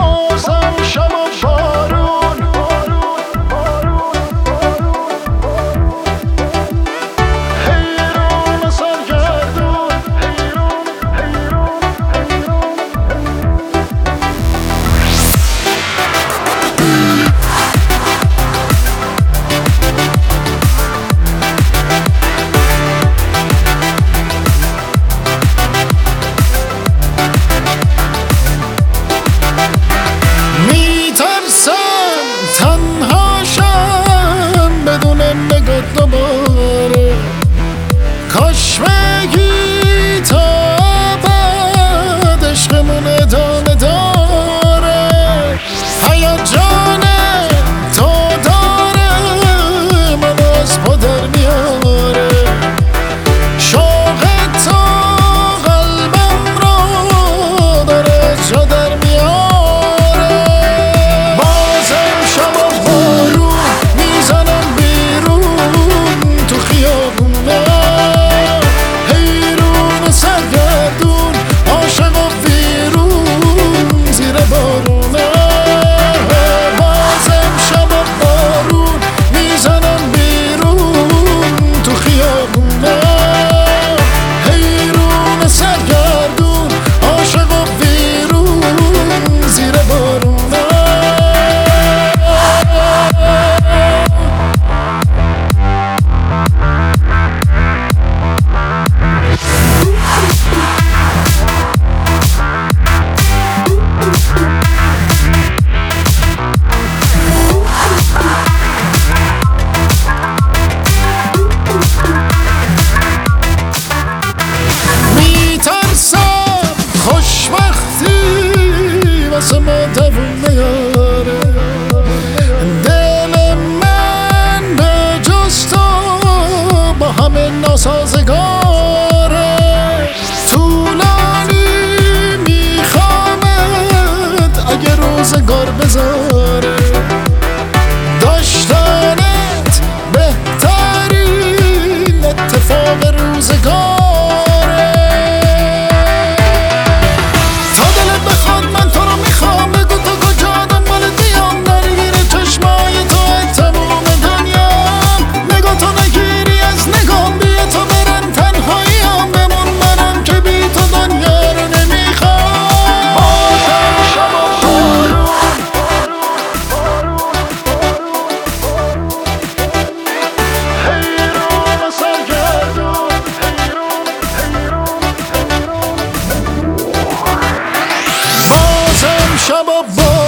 بازم شب و بارون حیران سرگردون کاش بگی تا بعد عشقمون ادامه داره هیجان تو داره من از پا در میاره شوق تو قلبم رو داره جا در میاره بازم شب و بارون میزنم بیرون تو خیابونه سرگردون عاشق و ویرون زیر بارونه بازم شب و بارون میزنم بیرون تو خیابونه حیرون سرگردون عاشق و ویرون زیر بارونه واسه ما دوون نیاره دل من به جز تو با همه ناسازگاره طولانی میخوامت اگه روزگار بذاره داشتنت بهترین اتفاق روزگار شب و